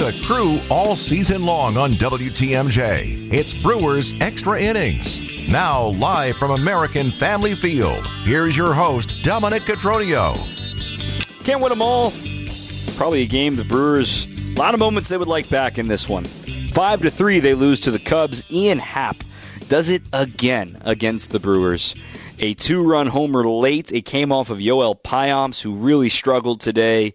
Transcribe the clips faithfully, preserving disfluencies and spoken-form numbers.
the crew all season long on W T M J. It's Brewers Extra Innings. Now, live from American Family Field, here's your host, Dominic Cotroneo. Can't win them all. Probably a game the Brewers, a lot of moments they would like back in this one. Five to three, they lose to the Cubs. Ian Happ does it again against the Brewers. A two-run homer late. It came off of Yoel Payamps, who really struggled today.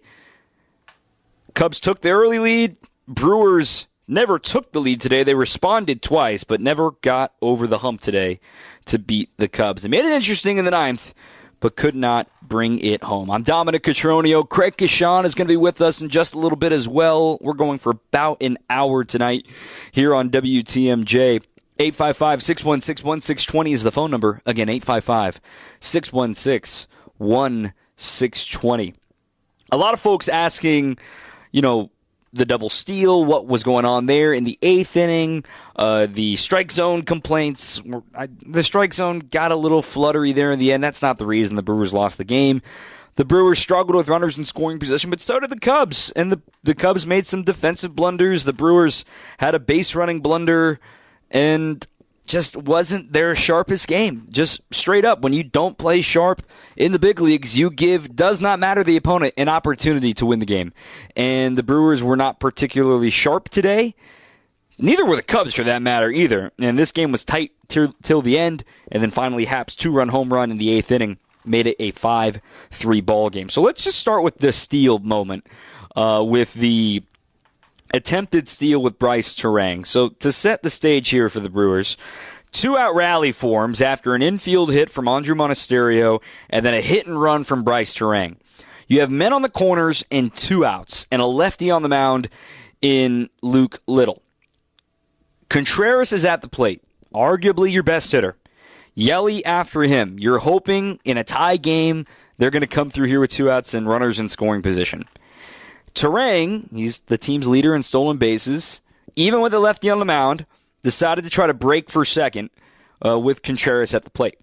Cubs took the early lead. Brewers never took the lead today. They responded twice, but never got over the hump today to beat the Cubs. They made it interesting in the ninth, but could not bring it home. I'm Dominic Cotroneo. Craig Kashan is going to be with us in just a little bit as well. We're going for about an hour tonight here on W T M J. eight five five, six one six, one six two zero is the phone number. Again, eight five five, six one six, one six two zero. A lot of folks asking, you know, the double steal, what was going on there in the eighth inning, uh, the strike zone complaints. I, the strike zone got a little fluttery there in the end. That's not the reason the Brewers lost the game. The Brewers struggled with runners in scoring position, but so did the Cubs. And the, the Cubs made some defensive blunders. The Brewers had a base running blunder and just wasn't their sharpest game. Just straight up, when you don't play sharp in the big leagues, you give, does not matter the opponent, an opportunity to win the game. And the Brewers were not particularly sharp today. Neither were the Cubs, for that matter, either. And this game was tight till, till the end, and then finally Happ's two-run home run in the eighth inning made it a five three ball game. So let's just start with the steal moment, uh, with the attempted steal with Brice Turang. So to set the stage here for the Brewers, two-out rally forms after an infield hit from Andrew Monasterio and then a hit and run from Brice Turang. You have men on the corners and two outs and a lefty on the mound in Luke Little. Contreras is at the plate, arguably your best hitter. Yelly after him. You're hoping in a tie game they're going to come through here with two outs and runners in scoring position. Turang, he's the team's leader in stolen bases, even with the lefty on the mound, decided to try to break for second uh, with Contreras at the plate.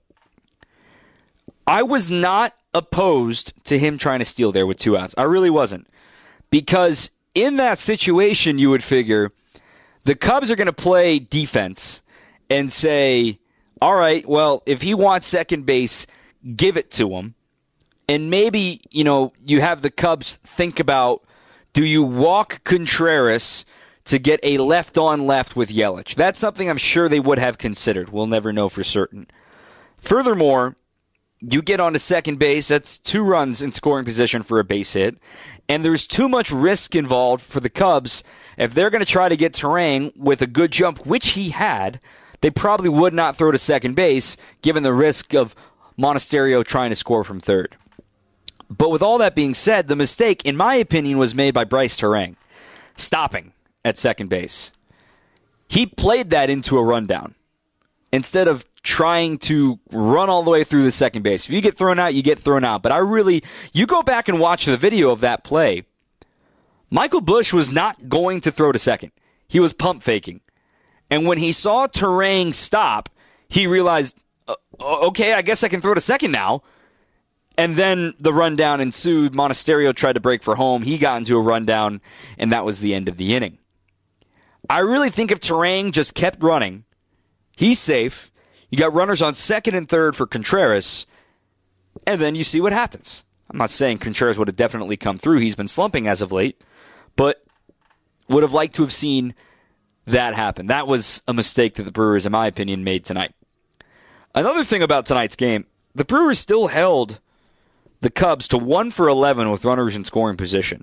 I was not opposed to him trying to steal there with two outs. I really wasn't. Because in that situation, you would figure the Cubs are going to play defense and say, all right, well, if he wants second base, give it to him. And maybe, you know, you have the Cubs think about, do you walk Contreras to get a left-on-left with Yelich? That's something I'm sure they would have considered. We'll never know for certain. Furthermore, you get onto second base. That's two runs in scoring position for a base hit. And there's too much risk involved for the Cubs. If they're going to try to get Turang with a good jump, which he had, they probably would not throw to second base, given the risk of Monasterio trying to score from third. But with all that being said, the mistake, in my opinion, was made by Brice Turang, stopping at second base. He played that into a rundown instead of trying to run all the way through the second base. If you get thrown out, you get thrown out. But I really, you go back and watch the video of that play, Michael Busch was not going to throw to second. He was pump faking. And when he saw Turang stop, he realized, okay, I guess I can throw to second now. And then the rundown ensued. Monasterio tried to break for home. He got into a rundown, and that was the end of the inning. I really think if Turang just kept running, he's safe. You got runners on second and third for Contreras, and then you see what happens. I'm not saying Contreras would have definitely come through. He's been slumping as of late, but would have liked to have seen that happen. That was a mistake that the Brewers, in my opinion, made tonight. Another thing about tonight's game, the Brewers still held the Cubs to one for eleven with runners in scoring position.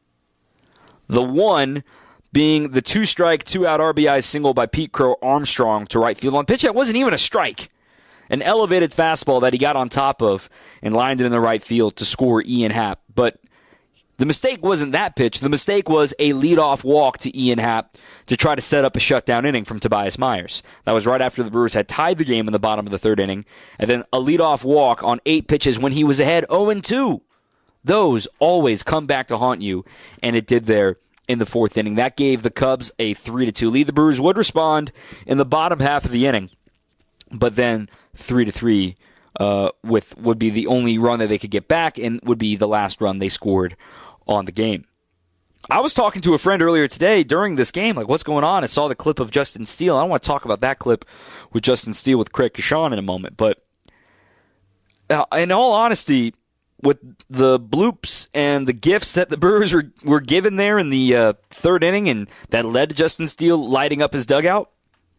The one being the two-strike, two-out R B I single by Pete Crow Armstrong to right field on pitch that wasn't even a strike. An elevated fastball that he got on top of and lined it in the right field to score Ian Happ. But the mistake wasn't that pitch. The mistake was a leadoff walk to Ian Happ to try to set up a shutdown inning from Tobias Myers. That was right after the Brewers had tied the game in the bottom of the third inning. And then a leadoff walk on eight pitches when he was ahead oh and two. Those always come back to haunt you, and it did there in the fourth inning. That gave the Cubs a three to two lead. The Brewers would respond in the bottom half of the inning, but then three to three uh, with would be the only run that they could get back and would be the last run they scored on the game. I was talking to a friend earlier today during this game, like, what's going on? I saw the clip of Justin Steele. I don't want to talk about that clip with Justin Steele with Craig Kashan in a moment, but uh, in all honesty, with the bloops and the gifts that the Brewers were, were given there in the uh, third inning and that led to Justin Steele lighting up his dugout,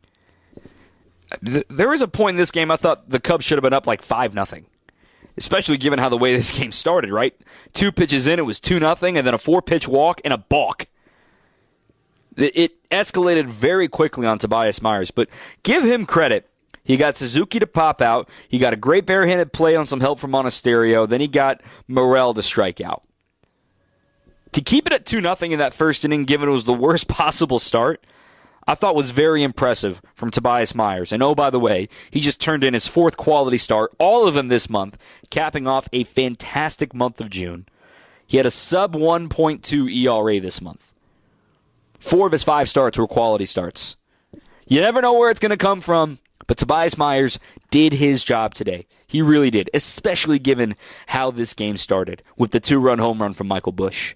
th- there was a point in this game I thought the Cubs should have been up like five nothing. Especially given how the way this game started, right? Two pitches in, it was two nothing, and then a four-pitch walk and a balk. It escalated very quickly on Tobias Myers, but give him credit. He got Suzuki to pop out. He got a great barehanded play on some help from Monasterio. Then he got Morel to strike out. To keep it at two nothing in that first inning, given it was the worst possible start, I thought was very impressive from Tobias Myers. And oh, by the way, he just turned in his fourth quality start, all of them this month, capping off a fantastic month of June. He had a sub one point two E R A this month. Four of his five starts were quality starts. You never know where it's going to come from, but Tobias Myers did his job today. He really did, especially given how this game started with the two-run home run from Michael Busch.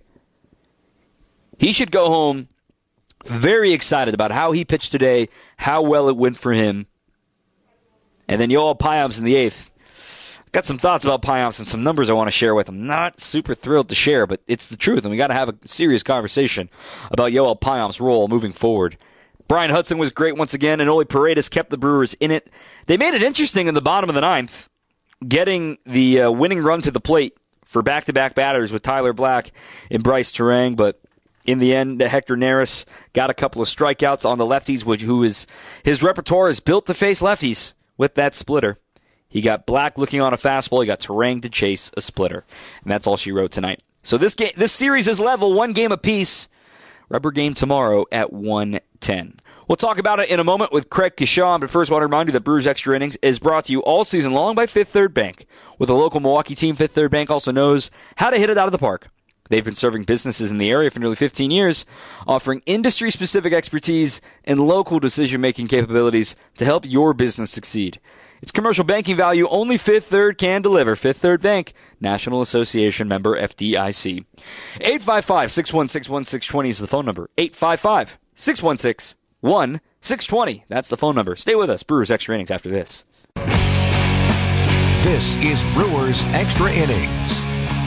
He should go home very excited about how he pitched today, how well it went for him. And then Yoel Payamps in the eighth. Got some thoughts about Payamps and some numbers I want to share with him. Not super thrilled to share, but it's the truth, and we got to have a serious conversation about Yoel Payamps' role moving forward. Brian Hudson was great once again, and Oli Paredes kept the Brewers in it. They made it interesting in the bottom of the ninth, getting the uh, winning run to the plate for back-to-back batters with Tyler Black and Bryce Terang, but in the end, Hector Neris got a couple of strikeouts on the lefties, which who is his repertoire is built to face lefties with that splitter. He got Black looking on a fastball. He got Terang to chase a splitter, and that's all she wrote tonight. So this game, this series is level, one game apiece. Rubber game tomorrow at one ten. We'll talk about it in a moment with Craig Kashan, but first I want to remind you that Brewers Extra Innings is brought to you all season long by Fifth Third Bank. With a local Milwaukee team, Fifth Third Bank also knows how to hit it out of the park. They've been serving businesses in the area for nearly fifteen years, offering industry-specific expertise and local decision-making capabilities to help your business succeed. It's commercial banking value only Fifth Third can deliver. Fifth Third Bank, National Association member F D I C. eight five five, six one six, one six two zero is the phone number. eight five five, six one six, one six two zero. That's the phone number. Stay with us. Brewers Extra Innings after this. This is Brewers Extra Innings.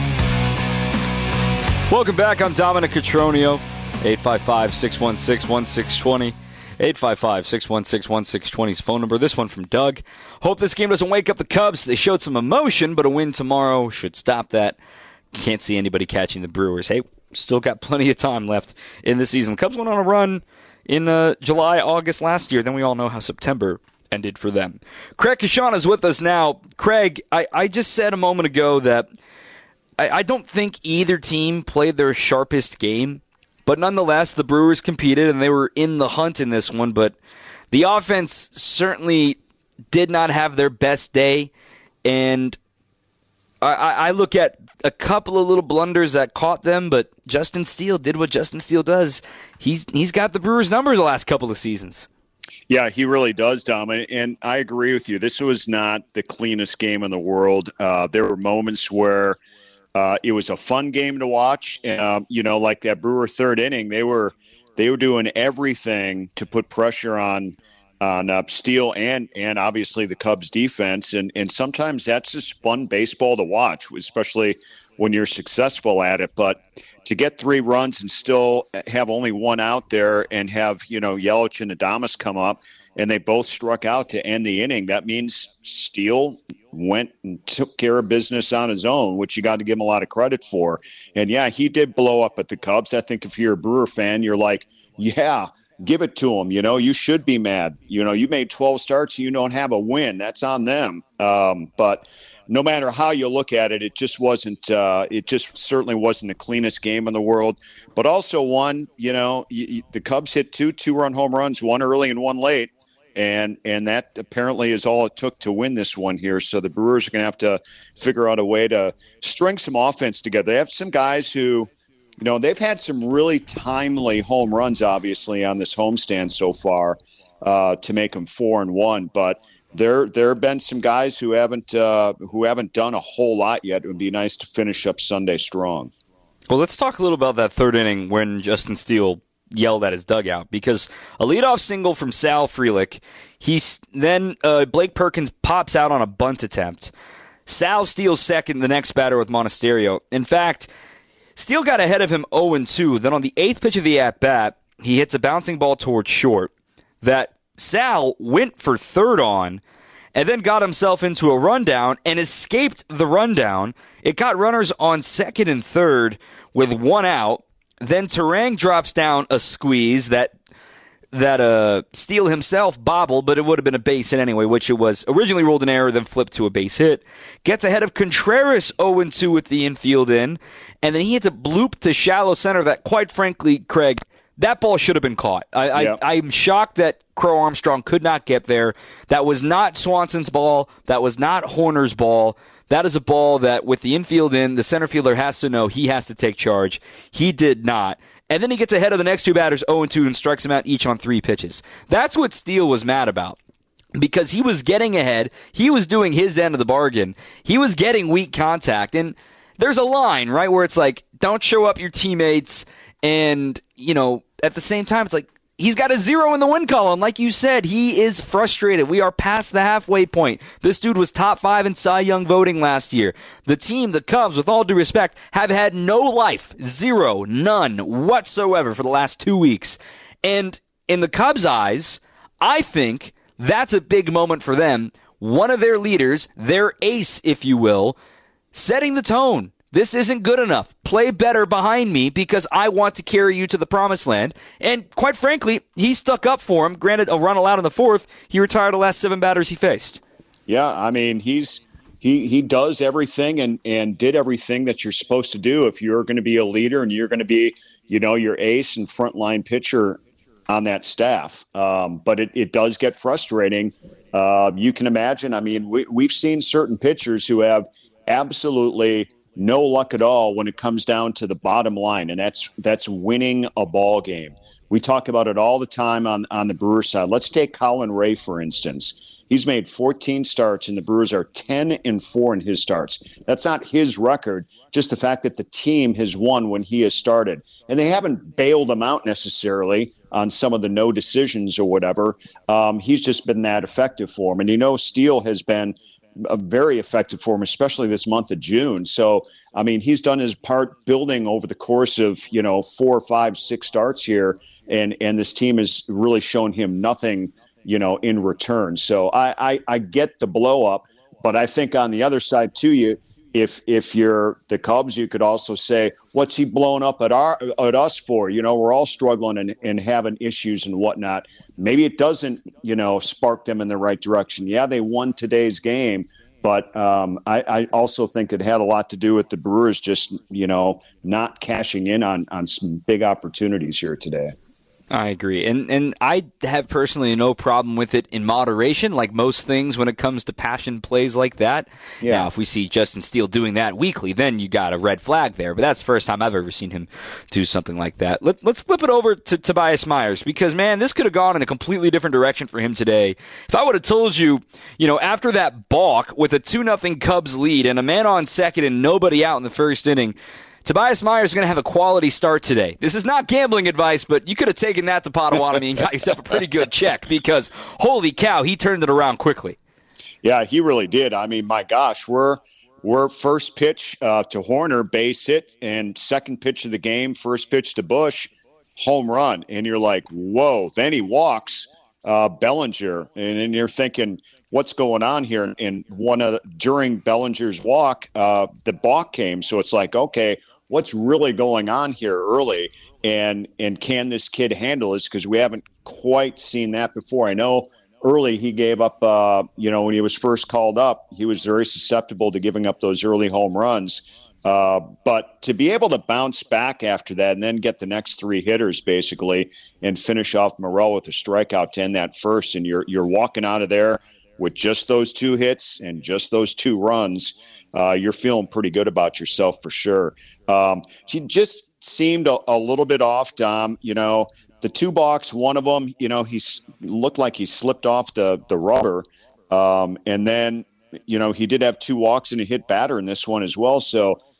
Welcome back. I'm Dominic Cotroneo. eight five five, six one six, one six two zero. eight five five, six one six, one six two zero is phone number. This one from Doug. Hope this game doesn't wake up the Cubs. They showed some emotion, but a win tomorrow should stop that. Can't see anybody catching the Brewers. Hey, still got plenty of time left in the season. The Cubs went on a run in uh, July, August last year. Then we all know how September ended for them. Craig Kashan is with us now. Craig, I, I just said a moment ago that I don't think either team played their sharpest game, but nonetheless, the Brewers competed and they were in the hunt in this one, but the offense certainly did not have their best day, and I, I look at a couple of little blunders that caught them, but Justin Steele did what Justin Steele does. He's He's got the Brewers' numbers the last couple of seasons. Yeah, he really does, Dom, and I agree with you. This was not the cleanest game in the world. Uh, there were moments where Uh, it was a fun game to watch. Uh, you know, like that Brewer third inning, they were they were doing everything to put pressure on on uh, Steele and and obviously the Cubs defense. And and sometimes that's just fun baseball to watch, especially when you're successful at it. But to get three runs and still have only one out there and have, you know, Yelich and Adames come up and they both struck out to end the inning, that means Steele went and took care of business on his own, which you got to give him a lot of credit for. And, yeah, he did blow up at the Cubs. I think if you're a Brewer fan, you're like, yeah, give it to him. You know, you should be mad. You know, you made twelve starts and you don't have a win. That's on them. Um, but no matter how you look at it, it just wasn't uh, – it just certainly wasn't the cleanest game in the world. But also one, you know, you, you, the Cubs hit two two-run home runs, one early and one late. And and that apparently is all it took to win this one here. So the Brewers are going to have to figure out a way to string some offense together. They have some guys who, you know, they've had some really timely home runs, obviously, on this homestand so far uh, to make them four and one. But there there have been some guys who haven't uh, who haven't done a whole lot yet. It would be nice to finish up Sunday strong. Well, let's talk a little about that third inning when Justin Steele yelled at his dugout, because a leadoff single from Sal Frelick. He's then uh, Blake Perkins pops out on a bunt attempt. Sal steals second, the next batter with Monasterio. In fact, Steele got ahead of him oh and two. Then on the eighth pitch of the at-bat, he hits a bouncing ball towards short that Sal went for third on, and then got himself into a rundown and escaped the rundown. It got runners on second and third with one out. Then Turang drops down a squeeze that that uh, Steele himself bobbled, but it would have been a base hit anyway, which it was. Originally ruled an error, then flipped to a base hit. Gets ahead of Contreras oh and two with the infield in, and then he hits a bloop to shallow center that, quite frankly, Craig, that ball should have been caught. I, yep. I, I'm shocked that Crow Armstrong could not get there. That was not Swanson's ball. That was not Horner's ball. That is a ball that, with the infield in, the center fielder has to know he has to take charge. He did not. And then he gets ahead of the next two batters oh and two and strikes them out each on three pitches. That's what Steele was mad about, because he was getting ahead. He was doing his end of the bargain. He was getting weak contact. And there's a line, right, where it's like, don't show up your teammates. And, you know, at the same time, it's like, he's got a zero in the win column. Like you said, he is frustrated. We are past the halfway point. This dude was top five in Cy Young voting last year. The team, the Cubs, with all due respect, have had no life. Zero. None whatsoever for the last two weeks. And in the Cubs' eyes, I think that's a big moment for them. One of their leaders, their ace, if you will, setting the tone. This isn't good enough. Play better behind me because I want to carry you to the promised land. And quite frankly, he stuck up for him. Granted, a run allowed in the fourth. He retired the last seven batters he faced. Yeah, I mean, he's he he does everything and, and did everything that you're supposed to do if you're going to be a leader and you're going to be, you know, your ace and frontline pitcher on that staff. Um, but it, it does get frustrating. Uh, you can imagine. I mean, we, we've seen certain pitchers who have absolutely no luck at all when it comes down to the bottom line, and that's that's winning a ball game. We talk about it all the time on, on the Brewers side. Let's take Colin Ray, for instance. He's made fourteen starts, and the Brewers are ten and four in his starts. That's not his record, just the fact that the team has won when he has started. And they haven't bailed him out necessarily on some of the no decisions or whatever. Um, he's just been that effective for him. And you know, Steele has been a very effective for him, especially this month of June. So, I mean, he's done his part building over the course of, you know, four, five, six starts here. And, and this team has really shown him nothing, you know, in return. So I, I, I get the blow up, but I think on the other side too, you, if, if you're the Cubs, you could also say, what's he blowing up at our, at us for? You know, we're all struggling and, and having issues and whatnot. Maybe it doesn't, you know, spark them in the right direction. Yeah, they won today's game, but um, I, I also think it had a lot to do with the Brewers just, you know, not cashing in on, on some big opportunities here today. I agree. And and I have personally no problem with it in moderation, like most things when it comes to passion plays like that. Yeah. Now, if we see Justin Steele doing that weekly, then you got a red flag there. But that's the first time I've ever seen him do something like that. Let, let's flip it over to Tobias Myers, because, man, this could have gone in a completely different direction for him today. If I would have told you, you know, after that balk with a two nothing Cubs lead and a man on second and nobody out in the first inning, Tobias Myers is going to have a quality start today. This is not gambling advice, but you could have taken that to Potawatomi and got yourself a pretty good check, because, holy cow, he turned it around quickly. Yeah, he really did. I mean, my gosh, we're we're first pitch uh, to Horner, base hit, and second pitch of the game, first pitch to Bush, home run. And you're like, whoa. Then he walks uh, Bellinger, and, and you're thinking, what's going on here? And one of the, during Bellinger's walk, uh, the balk came. So it's like, okay, what's really going on here early? And and can this kid handle this? Because we haven't quite seen that before. I know early he gave up, uh, you know, when he was first called up, he was very susceptible to giving up those early home runs. Uh, but to be able to bounce back after that and then get the next three hitters basically and finish off Morel with a strikeout to end that first, and you're you're walking out of there with just those two hits and just those two runs, uh, you're feeling pretty good about yourself for sure. Um, he just seemed a, a little bit off, Dom. You know, the two balks, one of them, you know, he looked like he slipped off the, the rubber. Um, and then, you know, he did have two walks and a hit batter in this one as well. So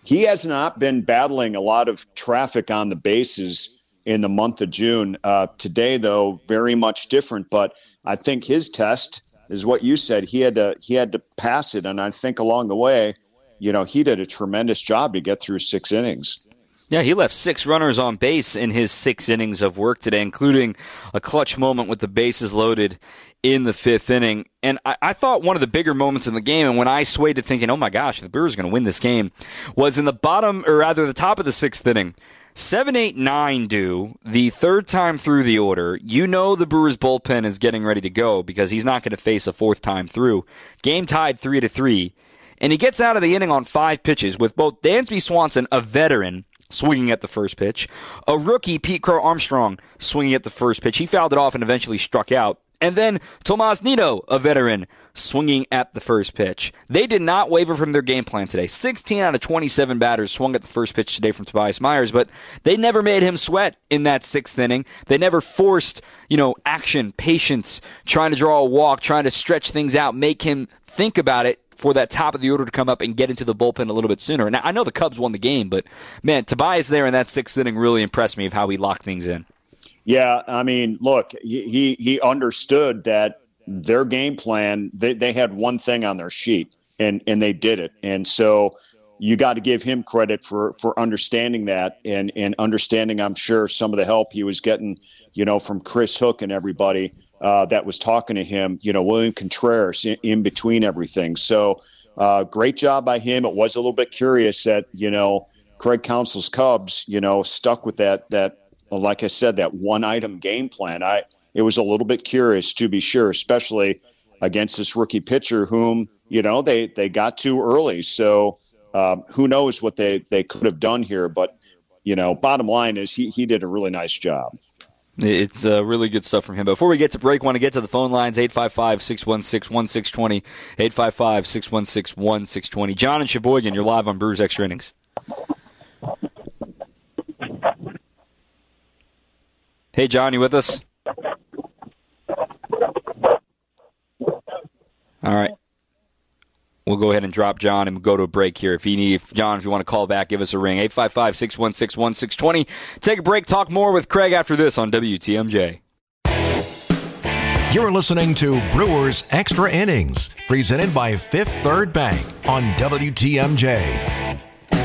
he has not been battling a lot of traffic on the bases in the month of June. Uh, today, though, very much different. But I think his test is what you said. He had to he had to pass it, and I think along the way, you know, he did a tremendous job to get through six innings. Yeah, he left six runners on base in his six innings of work today, including a clutch moment with the bases loaded in the fifth inning. And I, I thought one of the bigger moments in the game, and when I swayed to thinking, oh my gosh, the Brewers are going to win this game, was in the bottom, or rather the top of the sixth inning. seven eight nine do, the third time through the order. You know the Brewers bullpen is getting ready to go because he's not going to face a fourth time through. Game tied three to three. And he gets out of the inning on five pitches with both Dansby Swanson, a veteran, swinging at the first pitch, a rookie, Pete Crow Armstrong, swinging at the first pitch. He fouled it off and eventually struck out. And then Tomas Nido, a veteran, swinging at the first pitch. They did not waver from their game plan today. sixteen out of twenty-seven batters swung at the first pitch today from Tobias Myers, but they never made him sweat in that sixth inning. They never forced, you know, action, patience, trying to draw a walk, trying to stretch things out, make him think about it for that top of the order to come up and get into the bullpen a little bit sooner. Now, I know the Cubs won the game, but, man, Tobias there in that sixth inning really impressed me of how he locked things in. Yeah, I mean, look, he he understood that their game plan, they, they had one thing on their sheet, and, and they did it. And so you got to give him credit for, for understanding that and, and understanding, I'm sure, some of the help he was getting, you know, from Chris Hook and everybody uh, that was talking to him, you know, William Contreras in, in between everything. So uh, great job by him. It was a little bit curious that, you know, Craig Counsell's Cubs, you know, stuck with that, that, well, like I said, that one item game plan. I, it was a little bit curious, to be sure, especially against this rookie pitcher whom, you know, they, they got too early. So um, who knows what they, they could have done here. But, you know, bottom line is he, he did a really nice job. It's uh, really good stuff from him. Before we get to break, want to get to the phone lines, eight five five, six one six, one six two zero, eight five five, six one six, one six two zero. John and Sheboygan, you're live on Brewers Extra Innings. Hey, John, you with us? All right. We'll go ahead and drop John and go to a break here. If you need, if, John, if you want to call back, give us a ring. eight five five, six one six, one six two zero. Take a break. Talk more with Craig after this on W T M J. You're listening to Brewers Extra Innings, presented by Fifth Third Bank on W T M J.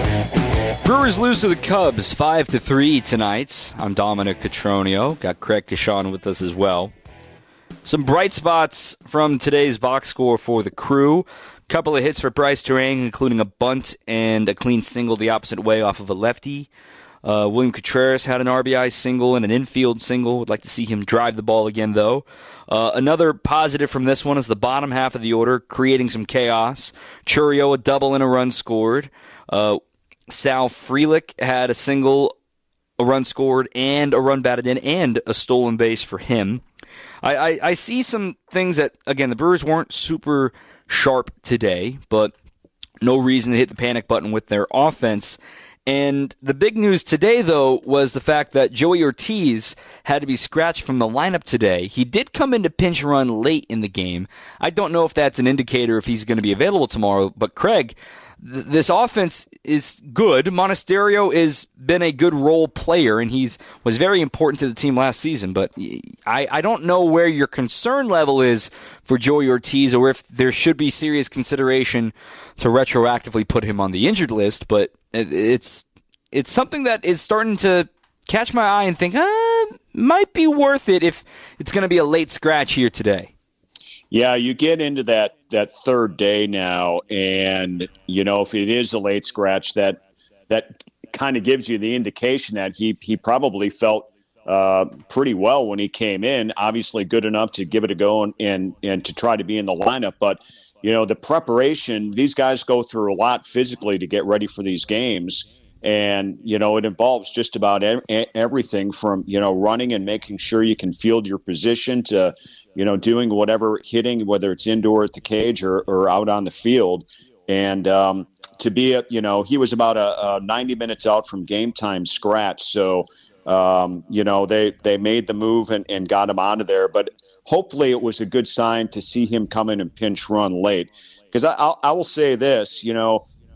Brewers lose to the Cubs five to three tonight. I'm Dominic Cotroneo. Got Craig Kashan with us as well. Some bright spots from today's box score for the Crew. Couple of hits for Bryce Terang, including a bunt and a clean single the opposite way off of a lefty. Uh, William Contreras had an R B I single and an infield single. Would like to see him drive the ball again, though. Uh, another positive from this one is the bottom half of the order, creating some chaos. Chourio, a double and a run scored. Uh, Sal Frelick had a single, a run scored, and a run batted in, and a stolen base for him. I, I, I see some things that, again, the Brewers weren't super sharp today, but no reason to hit the panic button with their offense. And the big news today, though, was the fact that Joey Ortiz had to be scratched from the lineup today. He did come into pinch run late in the game. I don't know if that's an indicator if he's going to be available tomorrow, but Craig, th- this offense is good. Monasterio has been a good role player, and he's was very important to the team last season, but I, I don't know where your concern level is for Joey Ortiz or if there should be serious consideration to retroactively put him on the injured list, but it's it's something that is starting to catch my eye and think, ah, might be worth it if it's going to be a late scratch here today. Yeah, you get into that that third day now, and you know if it is a late scratch, that that kind of gives you the indication that he he probably felt uh, pretty well when he came in. Obviously, good enough to give it a go and and, and to try to be in the lineup, but. You know, the preparation, these guys go through a lot physically to get ready for these games. And, you know, it involves just about e- everything from, you know, running and making sure you can field your position to, you know, doing whatever hitting, whether it's indoor at the cage or, or out on the field. And um, to be, a, you know, he was about a, a ninety minutes out from game time scratch. So, um, you know, they, they made the move and, and got him out of there. But hopefully it was a good sign to see him come in and pinch run late. Because I, I, I will say this, you know,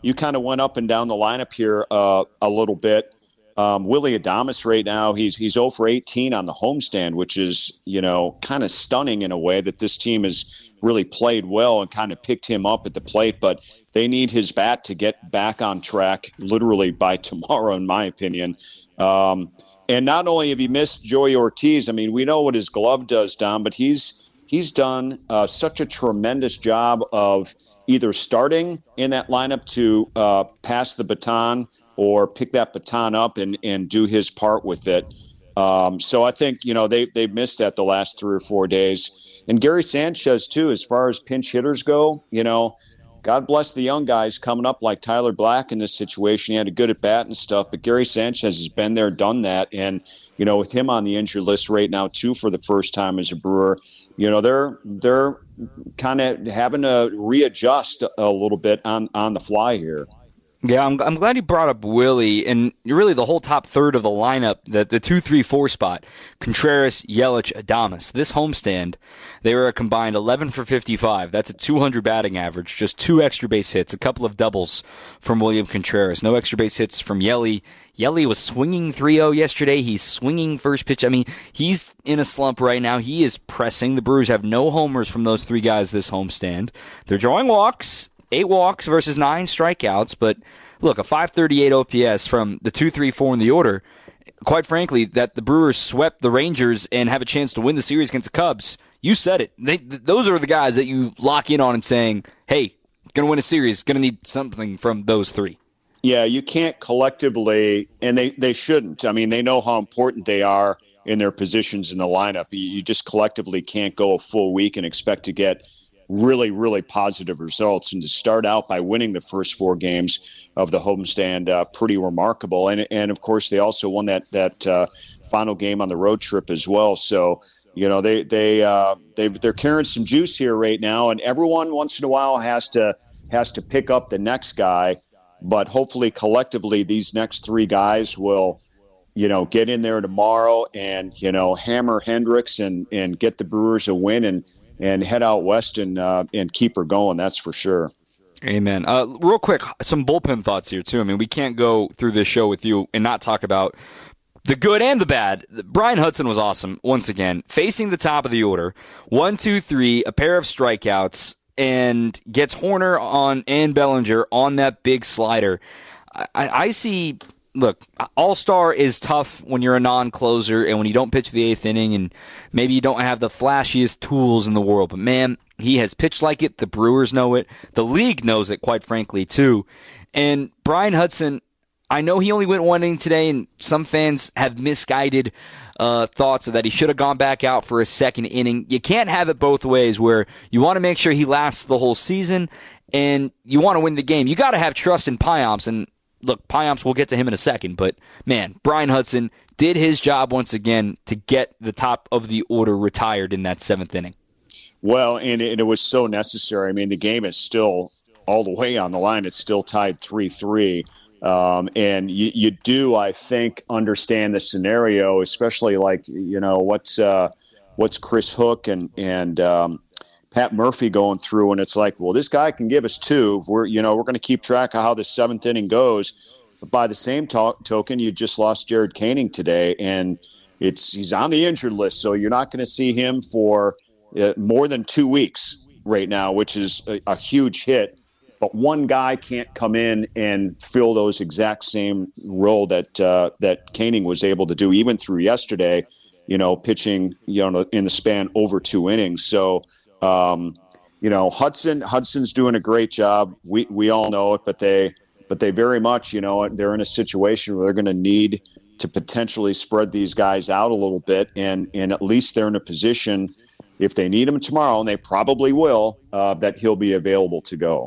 you kind of went up and down the lineup here uh, a little bit. Um, Willy Adames right now, he's he's zero for eighteen on the homestand, which is, you know, kind of stunning in a way that this team has really played well and kind of picked him up at the plate. But they need his bat to get back on track literally by tomorrow, in my opinion. Um, and not only have you missed Joey Ortiz, I mean, we know what his glove does, Dom, but he's he's done uh, such a tremendous job of either starting in that lineup to uh, pass the baton or pick that baton up and, and do his part with it. Um, so I think, you know, they, they missed that the last three or four days. And Gary Sanchez, too, as far as pinch hitters go, you know, God bless the young guys coming up like Tyler Black in this situation. He had a good at bat and stuff, but Gary Sanchez has been there, done that. And, you know, with him on the injured list right now, too, for the first time as a Brewer, you know, they're they're kind of having to readjust a little bit on, on the fly here. Yeah, I'm, I'm glad you brought up Willie, and really the whole top third of the lineup, the, the two three four spot, Contreras, Yelich, Adames. This homestand, they were a combined eleven for fifty-five. That's a two hundred batting average, just two extra base hits, a couple of doubles from William Contreras. No extra base hits from Yelly. Yelly was swinging three oh yesterday. He's swinging first pitch. I mean, he's in a slump right now. He is pressing. The Brewers have no homers from those three guys this homestand. They're drawing walks. Eight walks versus nine strikeouts, but look, a five thirty-eight O P S from the two three four in the order. Quite frankly, that the Brewers swept the Rangers and have a chance to win the series against the Cubs. You said it. They, th- those are the guys that you lock in on and saying, hey, going to win a series, going to need something from those three. Yeah, you can't collectively, and they, they shouldn't. I mean, they know how important they are in their positions in the lineup. You, you just collectively can't go a full week and expect to get really, really positive results. And to start out by winning the first four games of the homestand, uh, pretty remarkable. And, and of course, they also won that that uh, final game on the road trip as well. So, you know, they they uh, they they're carrying some juice here right now. And everyone once in a while has to has to pick up the next guy. But hopefully, collectively, these next three guys will, you know, get in there tomorrow and, you know, hammer Hendricks and and get the Brewers a win and. and head out west and uh, and keep her going, that's for sure. Amen. Uh, real quick, some bullpen thoughts here, too. I mean, we can't go through this show with you and not talk about the good and the bad. Brian Hudson was awesome, once again. Facing the top of the order, one, two, three, a pair of strikeouts, and gets Horner on and Bellinger on that big slider. I, I see... Look, All-Star is tough when you're a non-closer and when you don't pitch the eighth inning and maybe you don't have the flashiest tools in the world. But, man, he has pitched like it. The Brewers know it. The league knows it, quite frankly, too. And Brian Hudson, I know he only went one inning today, and some fans have misguided uh, thoughts that he should have gone back out for a second inning. You can't have it both ways where you want to make sure he lasts the whole season and you want to win the game. You got to have trust in Payamps, and look, Payamps, we'll get to him in a second, but, man, Brian Hudson did his job once again to get the top of the order retired in that seventh inning. Well, and it, it was so necessary. I mean, the game is still all the way on the line. It's still tied three three. Um, and you, you do, I think, understand the scenario, especially like, you know, what's uh, what's Chris Hook and, and um, Pat Murphy going through, and it's like, well, this guy can give us two. We're, you know, we're going to keep track of how the seventh inning goes. But by the same to- token, you just lost Jared Koenig today, and it's he's on the injured list, so you're not going to see him for uh, more than two weeks right now, which is a, a huge hit. But one guy can't come in and fill those exact same role that uh, that Koenig was able to do, even through yesterday. You know, pitching, you know, in the span over two innings. So. Um, you know, Hudson, Hudson's doing a great job. We we all know it, but they but they very much, you know, they're in a situation where they're going to need to potentially spread these guys out a little bit, and and at least they're in a position, if they need him tomorrow, and they probably will, uh, that he'll be available to go.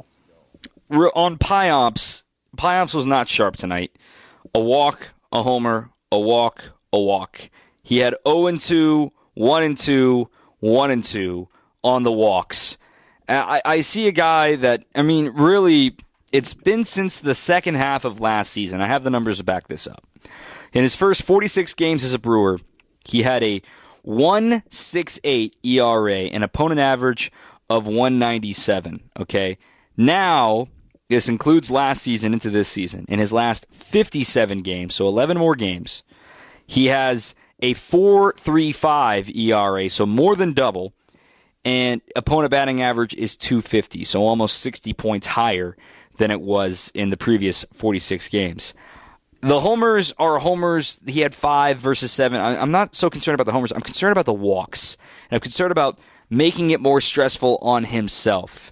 On Payamps, Payamps was not sharp tonight. A walk, a homer, a walk, a walk. He had oh and two, one and two, one and two. On the walks. I, I see a guy that, I mean, really, it's been since the second half of last season. I have the numbers to back this up. In his first forty-six games as a Brewer, he had a one point six eight E R A, an opponent average of one ninety-seven. Okay, now this includes last season into this season, in his last fifty-seven games, so eleven more games, he has a four point three five E R A, so more than double, and opponent batting average is two fifty, so almost sixty points higher than it was in the previous forty-six games. The homers are homers. He had five versus seven. I'm not so concerned about the homers. I'm concerned about the walks, and I'm concerned about making it more stressful on himself.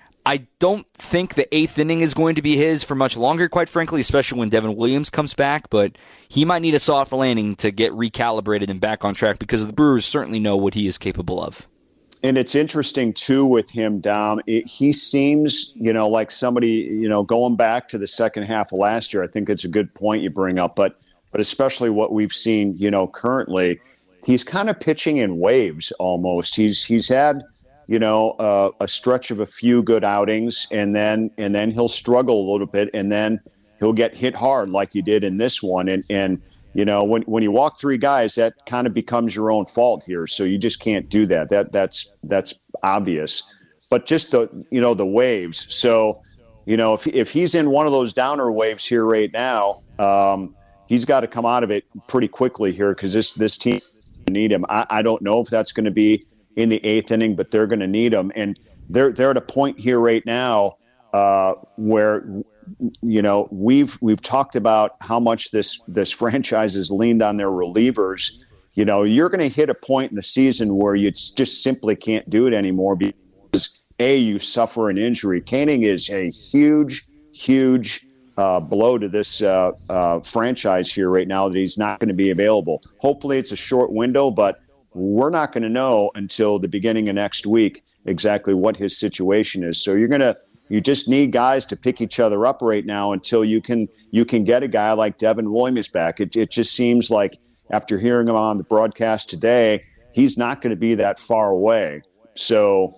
I don't think the eighth inning is going to be his for much longer, quite frankly, especially when Devin Williams comes back, but he might need a soft landing to get recalibrated and back on track because the Brewers certainly know what he is capable of. And it's interesting, too, with him, Dom. It, he seems, you know, like somebody, you know, going back to the second half of last year, I think it's a good point you bring up, but but especially what we've seen, you know, currently, he's kind of pitching in waves almost. He's he's had, you know, uh, a stretch of a few good outings, and then and then he'll struggle a little bit, and then he'll get hit hard like he did in this one. And, and you know, when when you walk three guys, that kind of becomes your own fault here. So you just can't do that. That that's that's obvious. But just the you know the waves. So you know if if he's in one of those downer waves here right now, um, he's got to come out of it pretty quickly here because this this team need him. I, I don't know if that's going to be in the eighth inning, but they're going to need him, and they're they're at a point here right now uh, where. You know, we've we've talked about how much this this franchise has leaned on their relievers. You know, you're going to hit a point in the season where you just simply can't do it anymore because A, you suffer an injury. Koenig is a huge, huge uh, blow to this uh, uh, franchise here right now that he's not going to be available. Hopefully, it's a short window, but we're not going to know until the beginning of next week exactly what his situation is. So you're going to. You just need guys to pick each other up right now until you can you can get a guy like Devin Williams back. It, it just seems like after hearing him on the broadcast today, he's not going to be that far away. So,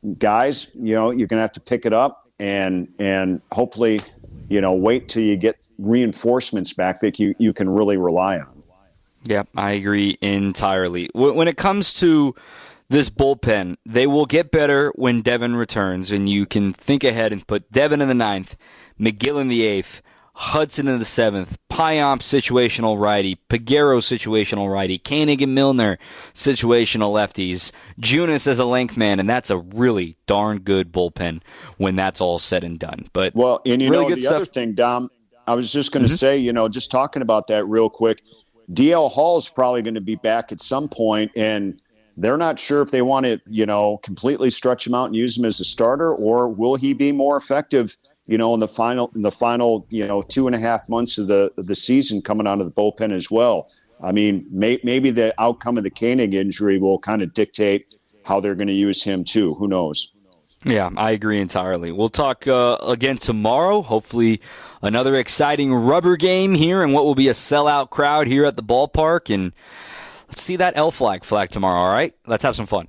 guys, you know, you're going to have to pick it up and and hopefully, you know, wait till you get reinforcements back that you, you can really rely on. Yeah, I agree entirely. When it comes to this bullpen, they will get better when Devin returns, and you can think ahead and put Devin in the ninth, McGill in the eighth, Hudson in the seventh, Payamp situational righty, Peguero situational righty, Koenig and Milner situational lefties, Junis as a length man, and that's a really darn good bullpen when that's all said and done. But well, and you really know good the stuff. other thing, Dom, I was just going to Mm-hmm. say, you know, just talking about that real quick, D L Hall is probably going to be back at some point, and they're not sure if they want to, you know, completely stretch him out and use him as a starter, or will he be more effective, you know, in the final, in the final, you know, two and a half months of the of the season coming out of the bullpen as well. I mean, may, maybe the outcome of the Koenig injury will kind of dictate how they're going to use him too. Who knows? Yeah, I agree entirely. We'll talk uh, again tomorrow. Hopefully another exciting rubber game here and what will be a sellout crowd here at the ballpark. And let's see that L flag flag tomorrow, all right? Let's have some fun.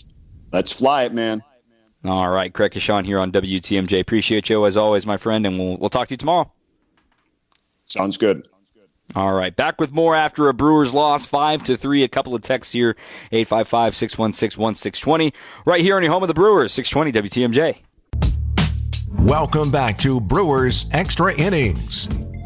Let's fly it, man. All right, Craig Kashan here on W T M J. Appreciate you as always, my friend, and we'll, we'll talk to you tomorrow. Sounds good. All right, back with more after a Brewers loss, five to three. A couple of texts here, eight five five, six one six, one six two zero. Right here on your home of the Brewers, six twenty W T M J. Welcome back to Brewers Extra Innings.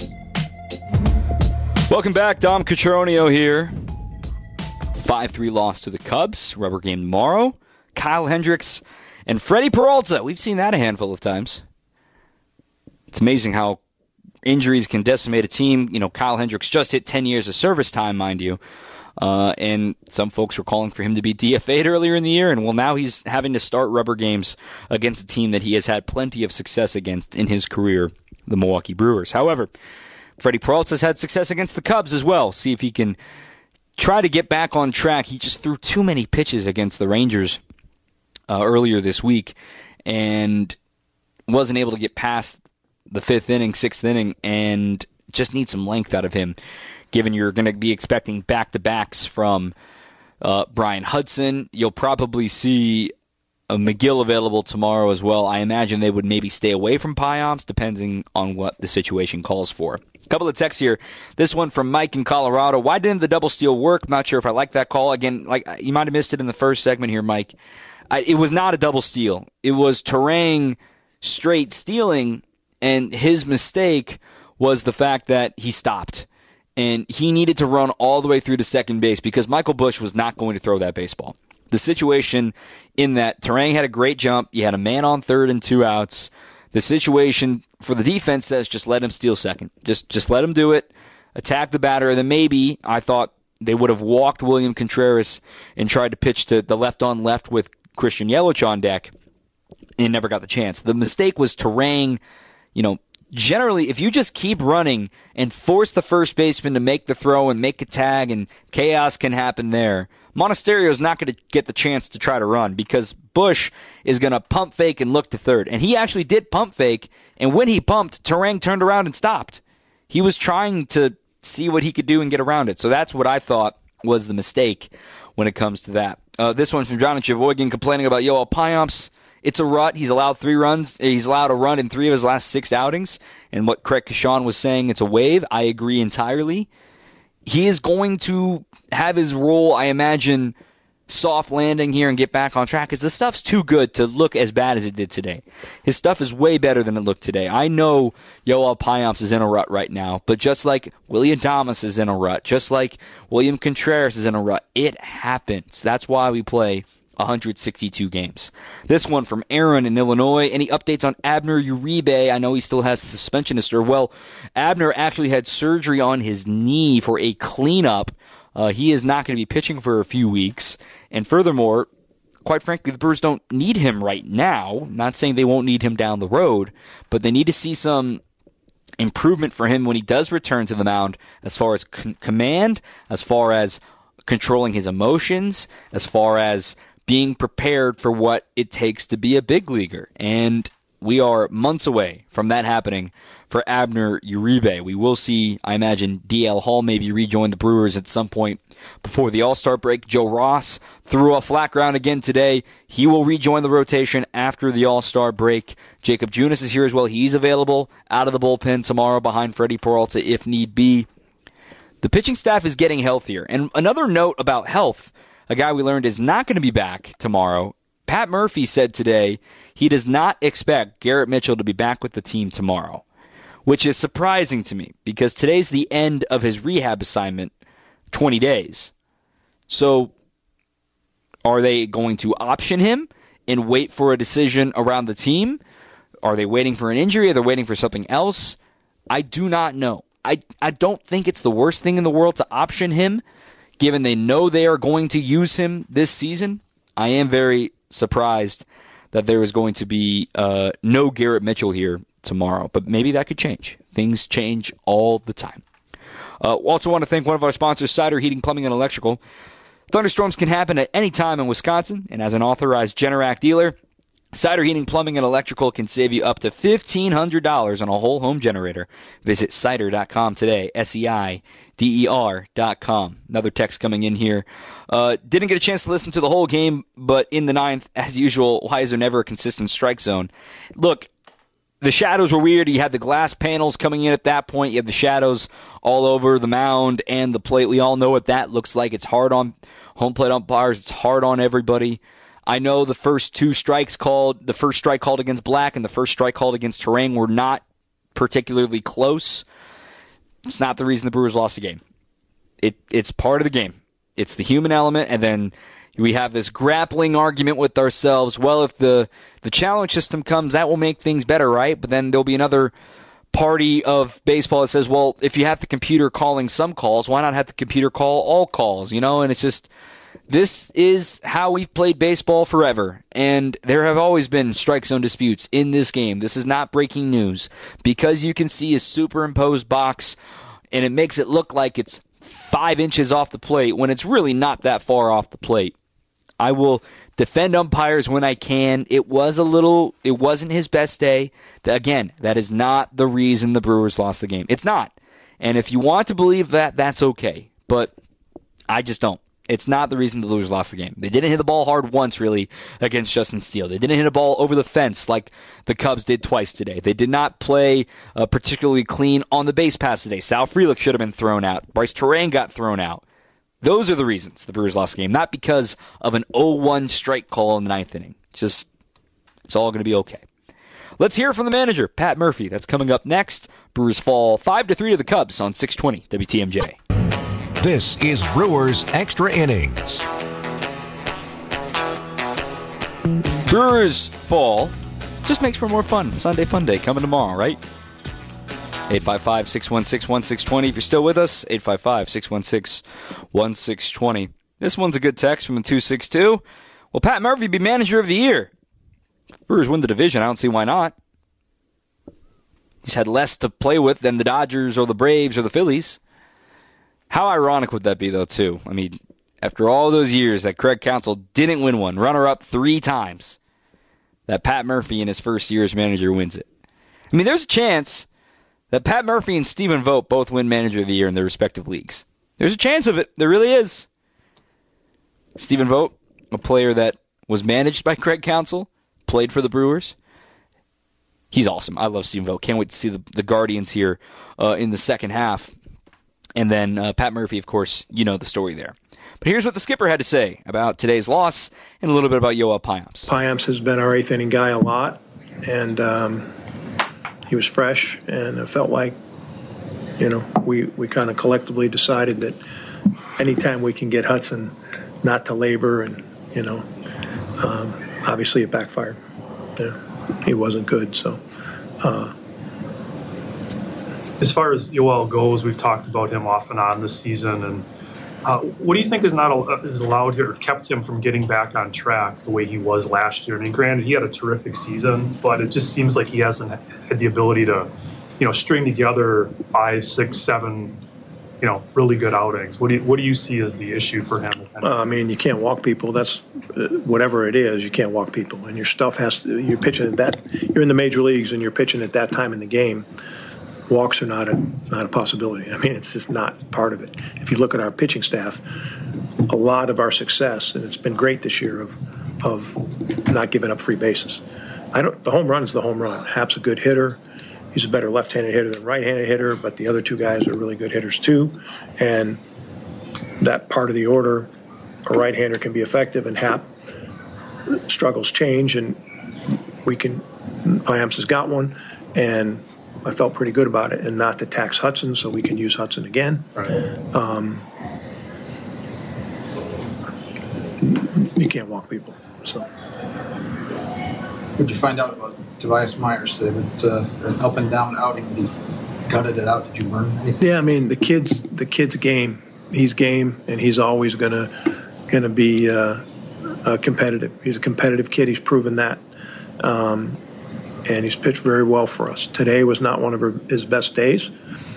Welcome back, Dom Cotroneo here. five three loss to the Cubs. Rubber game tomorrow. Kyle Hendricks and Freddie Peralta. We've seen that a handful of times. It's amazing how injuries can decimate a team. You know, Kyle Hendricks just hit ten years of service time, mind you. Uh, and some folks were calling for him to be D F A'd earlier in the year. And, well, now he's having to start rubber games against a team that he has had plenty of success against in his career, the Milwaukee Brewers. However, Freddie Peralta has had success against the Cubs as well. See if he can try to get back on track. He just threw too many pitches against the Rangers uh, earlier this week and wasn't able to get past the fifth inning, sixth inning, and just need some length out of him, given you're going to be expecting back-to-backs from uh, Brian Hudson. You'll probably see a McGill available tomorrow as well. I imagine they would maybe stay away from Payamps, depending on what the situation calls for. A couple of texts here. This one from Mike in Colorado. Why didn't the double steal work? Not sure if I like that call. Again, like you might have missed it in the first segment here, Mike. I, it was not a double steal. It was Turang straight stealing, And his mistake was the fact that he stopped. And he needed to run all the way through to second base because Michael Busch was not going to throw that baseball. The situation in that Turang had a great jump. You had a man on third and two outs. The situation for the defense says just let him steal second. Just just let him do it. Attack the batter. And then maybe I thought they would have walked William Contreras and tried to pitch to the left on left with Christian Yelich on deck and never got the chance. The mistake was Turang, you know, generally, if you just keep running and force the first baseman to make the throw and make a tag and chaos can happen there, Monasterio is not going to get the chance to try to run because Busch is going to pump fake and look to third. And he actually did pump fake, and when he pumped, Turang turned around and stopped. He was trying to see what he could do and get around it. So that's what I thought was the mistake when it comes to that. Uh, this one's from John Chavoygan complaining about Yoel Payamps. It's a rut. He's allowed three runs. He's allowed a run in three of his last six outings. And what Craig Kashan was saying, it's a wave. I agree entirely. He is going to have his role, I imagine, soft landing here and get back on track because the stuff's too good to look as bad as it did today. His stuff is way better than it looked today. I know Yoel Payamps is in a rut right now, but just like Willy Adames is in a rut, just like William Contreras is in a rut, it happens. That's why we play one hundred sixty-two games. This one from Aaron in Illinois. Any updates on Abner Uribe? I know he still has the suspension to serve. Well, Abner actually had surgery on his knee for a cleanup. Uh, he is not going to be pitching for a few weeks. And furthermore, quite frankly, the Brewers don't need him right now. Not saying they won't need him down the road, but they need to see some improvement for him when he does return to the mound as far as c- command, as far as controlling his emotions, as far as being prepared for what it takes to be a big leaguer. And we are months away from that happening for Abner Uribe. We will see, I imagine, D L Hall maybe rejoin the Brewers at some point before the All-Star break. Joe Ross threw a flat ground again today. He will rejoin the rotation after the All-Star break. Jacob Junis is here as well. He's available out of the bullpen tomorrow behind Freddie Peralta if need be. The pitching staff is getting healthier. And another note about health, a guy we learned is not going to be back tomorrow. Pat Murphy said today he does not expect Garrett Mitchell to be back with the team tomorrow, which is surprising to me because today's the end of his rehab assignment, twenty days. So are they going to option him and wait for a decision around the team? Are they waiting for an injury? Are they waiting for something else? I do not know. I, I don't think it's the worst thing in the world to option him, given they know they are going to use him this season. I am very surprised that there is going to be uh, no Garrett Mitchell here tomorrow, but maybe that could change. Things change all the time. Uh, also want to thank one of our sponsors, Cider Heating, Plumbing, and Electrical. Thunderstorms can happen at any time in Wisconsin, and as an authorized Generac dealer, Cider Heating, Plumbing, and Electrical can save you up to fifteen hundred dollars on a whole home generator. Visit cider dot com today, S E I D E R dot com. Another text coming in here. Uh, didn't get a chance to listen to the whole game, but in the ninth, as usual, why is there never a consistent strike zone? Look, the shadows were weird. You had the glass panels coming in at that point. You had the shadows all over the mound and the plate. We all know what that looks like. It's hard on home plate umpires. It's hard on everybody. I know the first two strikes called, the first strike called against Black and the first strike called against Turang were not particularly close. It's not the reason the Brewers lost the game. It It's part of the game. It's the human element, and then we have this grappling argument with ourselves. Well, if the, the challenge system comes, that will make things better, right? But then there'll be another party of baseball that says, well, if you have the computer calling some calls, why not have the computer call all calls, you know? And it's just, this is how we've played baseball forever, and there have always been strike zone disputes in this game. This is not breaking news. Because you can see a superimposed box, and it makes it look like it's five inches off the plate when it's really not that far off the plate. I will defend umpires when I can. It was a little, it wasn't his best day. Again, that is not the reason the Brewers lost the game. It's not. And if you want to believe that, that's okay. But I just don't. It's not the reason the Brewers lost the game. They didn't hit the ball hard once, really, against Justin Steele. They didn't hit a ball over the fence like the Cubs did twice today. They did not play uh, particularly clean on the base pass today. Sal Frelick should have been thrown out. Bryce Turang got thrown out. Those are the reasons the Brewers lost the game, not because of an oh one strike call in the ninth inning. Just, it's all going to be okay. Let's hear from the manager, Pat Murphy. That's coming up next. Brewers fall five to three to the Cubs on six twenty W T M J. This is Brewers Extra Innings. Brewers fall just makes for more fun. Sunday Fun Day coming tomorrow, right? eight five five, six one six, one six two zero. If you're still with us, eight five five, six one six, one six two zero. This one's a good text from the two six two. Will Pat Murphy be manager of the year? Brewers win the division. I don't see why not. He's had less to play with than the Dodgers or the Braves or the Phillies. How ironic would that be, though, too? I mean, after all those years that Craig Counsell didn't win one, runner-up three times, that Pat Murphy in his first year as manager wins it. I mean, there's a chance that Pat Murphy and Stephen Vogt both win manager of the year in their respective leagues. There's a chance of it. There really is. Stephen Vogt, a player that was managed by Craig Counsell, played for the Brewers. He's awesome. I love Stephen Vogt. Can't wait to see the, the Guardians here uh, in the second half. And then uh, Pat Murphy, of course, you know the story there. But here's what the skipper had to say about today's loss and a little bit about Yoel Payamps. Payamps has been our eighth inning guy a lot, and um, he was fresh, and it felt like, you know, we, we kind of collectively decided that anytime we can get Hudson not to labor, and, you know, um, obviously it backfired. Yeah, he wasn't good, so... Uh, As far as Yoel goes, we've talked about him off and on this season, and uh, what do you think is not is allowed or kept him from getting back on track the way he was last year? I mean, granted, he had a terrific season, but it just seems like he hasn't had the ability to, you know, string together five, six, seven, you know, really good outings. What do you, what do you see as the issue for him? Well, I mean, you can't walk people. That's whatever it is. You can't walk people, and your stuff has to. You're pitching at that. You're in the major leagues, and you're pitching at that time in the game. Walks are not a not a possibility. I mean, it's just not part of it. If you look at our pitching staff, a lot of our success, and it's been great this year, of of not giving up free bases. I don't. The home run is the home run. Hap's a good hitter. He's a better left-handed hitter than right-handed hitter, but the other two guys are really good hitters too. And that part of the order, a right-hander can be effective, and Hap struggles change, and we can. Payamps has got one, and I felt pretty good about it, and not to tax Hudson, so we can use Hudson again. Right. Um, you can't walk people. So. What did you find out about Tobias Myers today? With uh, an up and down outing, he gutted it out. Did you learn anything? Yeah, I mean the kid's the kid's game. He's game, and he's always gonna gonna be uh, uh, competitive. He's a competitive kid. He's proven that. Um, And he's pitched very well for us. Today was not one of his best days,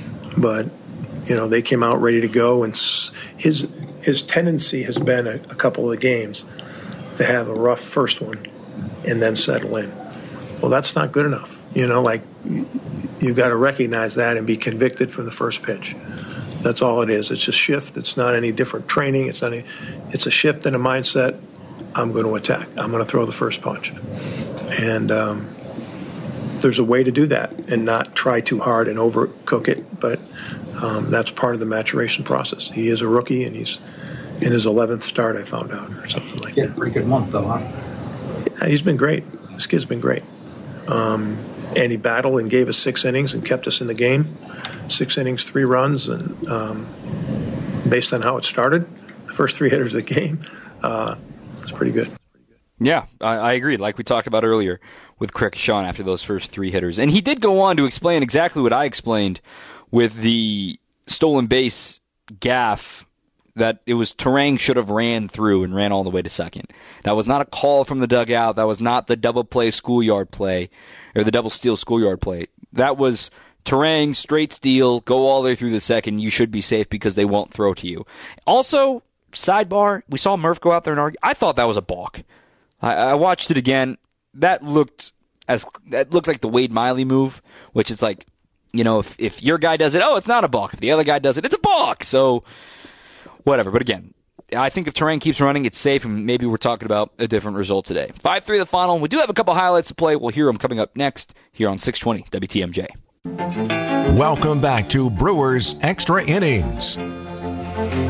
but you know they came out ready to go. And his his tendency has been a, a couple of the games to have a rough first one and then settle in. Well, that's not good enough. You know, like you've got to recognize that and be convicted from the first pitch. That's all it is. It's a shift. It's not any different training. It's not any. It's a shift in a mindset. I'm going to attack. I'm going to throw the first punch, and. Um, There's a way to do that and not try too hard and overcook it, but um, that's part of the maturation process. He is a rookie, and he's in his eleventh start, I found out, or something like yeah, that. Pretty good month, though, huh? Yeah, he's been great. This kid's been great. Um, and he battled and gave us six innings and kept us in the game. Six innings, three runs, and um, based on how it started, the first three hitters of the game, uh, it's pretty good. Yeah, I, I agree. Like we talked about earlier with Craig Sean after those first three hitters. And he did go on to explain exactly what I explained with the stolen base gaffe, that it was Turang should have ran through and ran all the way to second. That was not a call from the dugout. That was not the double play schoolyard play or the double steal schoolyard play. That was Turang, straight steal, go all the way through the second. You should be safe because they won't throw to you. Also, sidebar, we saw Murph go out there and argue. I thought that was a balk. I, I watched it again. That looked as that looked like the Wade Miley move, which is like, you know, if, if your guy does it, oh, it's not a balk. If the other guy does it, it's a balk. So, whatever. But again, I think if Turang keeps running, it's safe, and maybe we're talking about a different result today. five three the final. We do have a couple highlights to play. We'll hear them coming up next here on six twenty W T M J. Welcome back to Brewers Extra Innings.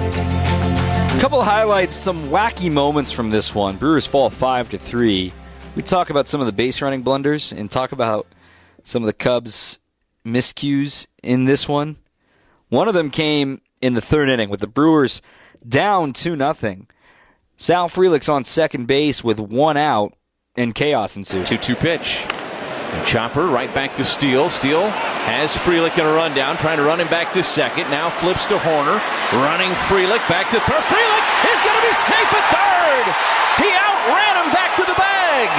A couple of highlights, some wacky moments from this one. Brewers fall five to three. We talk about some of the base running blunders and talk about some of the Cubs' miscues in this one. One of them came in the third inning with the Brewers down two nothing. Sal Frelick's on second base with one out, and chaos ensued. two two pitch. And Chopper right back to Steele. Steele has Frelick in a rundown, trying to run him back to second. Now flips to Horner, running Frelick back to third. Frelick is going to be safe at third. He outran him back to the bag.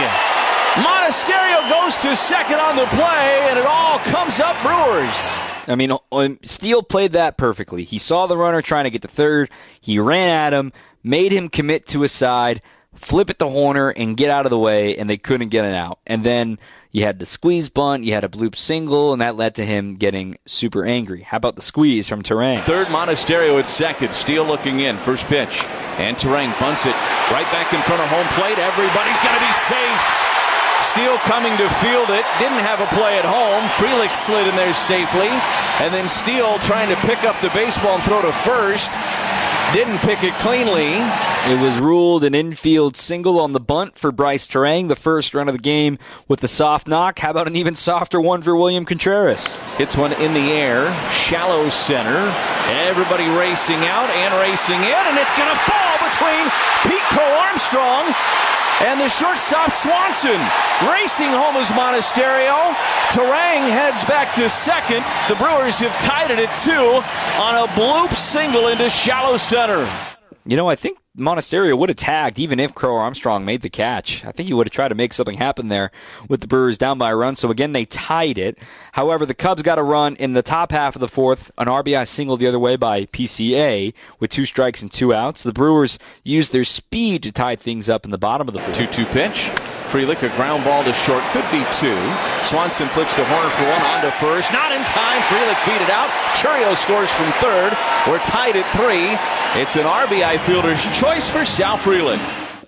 Monasterio goes to second on the play, and it all comes up Brewers. I mean, Steele played that perfectly. He saw the runner trying to get to third. He ran at him, made him commit to his side, flip it to Horner, and get out of the way, and they couldn't get it out. And then you had the squeeze bunt, you had a bloop single, and that led to him getting super angry. How about the squeeze from Terang? Third, Monasterio at second. Steele looking in. First pitch. And Terang bunts it right back in front of home plate. Everybody's going to be safe. Steele coming to field it. Didn't have a play at home. Frelick slid in there safely. And then Steele trying to pick up the baseball and throw to first. Didn't pick it cleanly. It was ruled an infield single on the bunt for Bryce Terang, the first run of the game with the soft knock. How about an even softer one for William Contreras? Hits one in the air, shallow center. Everybody racing out and racing in, and it's going to fall between Pete Crow Armstrong and the shortstop Swanson. Racing home is Monasterio. Terang heads back to second. The Brewers have tied it at two on a bloop single into shallow center. You know, I think Monasterio would have tagged even if Crow Armstrong made the catch. I think he would have tried to make something happen there with the Brewers down by a run. So again, they tied it. However, the Cubs got a run in the top half of the fourth, an R B I single the other way by P C A with two strikes and two outs. The Brewers used their speed to tie things up in the bottom of the fourth. two two pitch. Frelick, a ground ball to short, could be two. Swanson flips to Horner for one, on to first. Not in time. Frelick beat it out. Churio scores from third. We're tied at three. It's an R B I fielder's choice for Sal Frelick.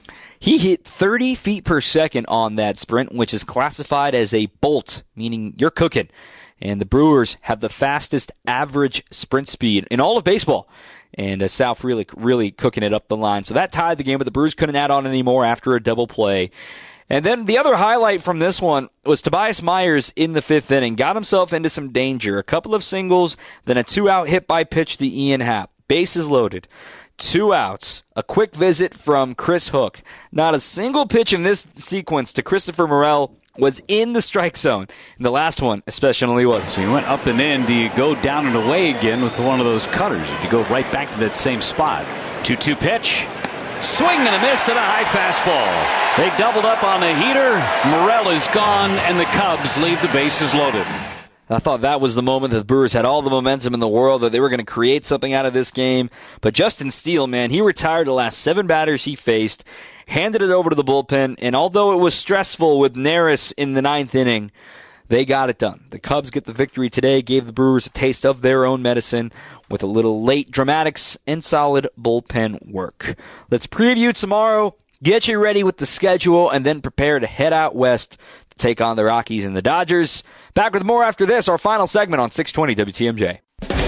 He hit thirty feet per second on that sprint, which is classified as a bolt, meaning you're cooking. And the Brewers have the fastest average sprint speed in all of baseball. And uh, Sal Frelick really cooking it up the line. So that tied the game, but the Brewers couldn't add on anymore after a double play. And then the other highlight from this one was Tobias Myers in the fifth inning. Got himself into some danger. A couple of singles, then a two-out hit by pitch to Ian Happ. Bases loaded. Two outs. A quick visit from Chris Hook. Not a single pitch in this sequence to Christopher Morel was in the strike zone. And the last one especially was. So you went up and in. Do you go down and away again with one of those cutters? Do you go right back to that same spot? two two pitch. Swing and a miss and a high fastball. They doubled up on the heater. Morel is gone, and the Cubs leave the bases loaded. I thought that was the moment that the Brewers had all the momentum in the world, that they were going to create something out of this game. But Justin Steele, man, he retired the last seven batters he faced, handed it over to the bullpen, and although it was stressful with Neris in the ninth inning, they got it done. The Cubs get the victory today, gave the Brewers a taste of their own medicine with a little late dramatics and solid bullpen work. Let's preview tomorrow, get you ready with the schedule, and then prepare to head out west to take on the Rockies and the Dodgers. Back with more after this, our final segment on six twenty W T M J.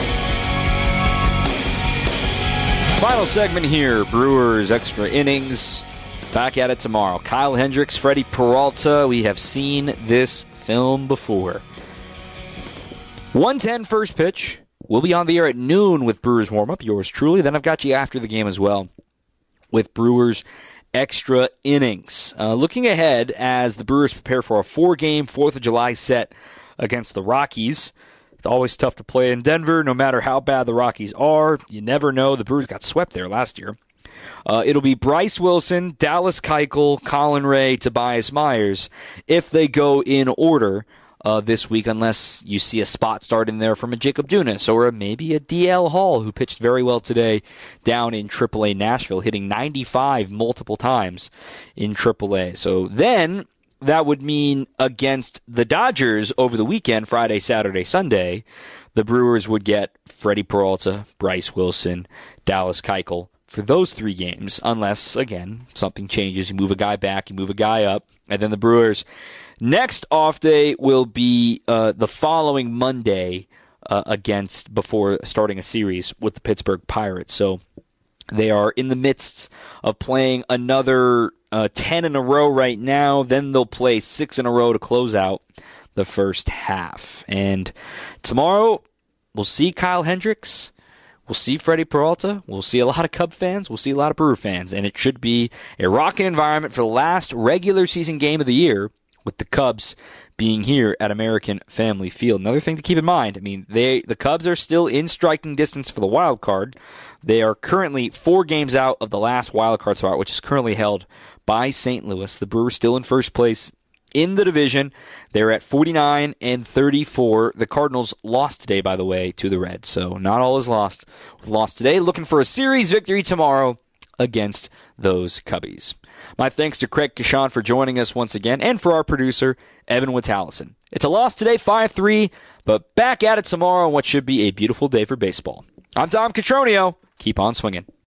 Final segment here, Brewers extra innings. Back at it tomorrow. Kyle Hendricks, Freddie Peralta. We have seen this film before. one ten first pitch. We'll be on the air at noon with Brewers warm-up. Yours truly. Then I've got you after the game as well with Brewers extra innings. Uh, looking ahead as the Brewers prepare for a four-game fourth of July set against the Rockies. It's always tough to play in Denver, no matter how bad the Rockies are. You never know. The Brewers got swept there last year. Uh, it'll be Bryce Wilson, Dallas Keuchel, Colin Ray, Tobias Myers, if they go in order uh, this week, unless you see a spot start in there from a Jacob Dunas or a, maybe a D L Hall, who pitched very well today down in triple A Nashville, hitting ninety-five multiple times in triple A. So then that would mean against the Dodgers over the weekend, Friday, Saturday, Sunday, the Brewers would get Freddie Peralta, Bryce Wilson, Dallas Keuchel for those three games, unless, again, something changes. You move a guy back, you move a guy up, and then the Brewers' next off day will be uh, the following Monday uh, against, before starting a series with the Pittsburgh Pirates. So they are in the midst of playing another uh, ten in a row right now. Then they'll play six in a row to close out the first half. And tomorrow, we'll see Kyle Hendricks. We'll see Freddie Peralta. We'll see a lot of Cub fans. We'll see a lot of Brewer fans. And it should be a rocking environment for the last regular season game of the year, with the Cubs being here at American Family Field. Another thing to keep in mind, I mean, they the Cubs are still in striking distance for the wild card. They are currently four games out of the last wild card spot, which is currently held by Saint Louis. The Brewers still in first place in the division. They're at forty-nine and thirty-four. The Cardinals lost today, by the way, to the Reds. So not all is lost. With loss today, looking for a series victory tomorrow against those Cubbies. My thanks to Craig Kishon for joining us once again, and for our producer, Evan Wittallison. It's a loss today, five three, but back at it tomorrow on what should be a beautiful day for baseball. I'm Dom Catronio. Keep on swinging.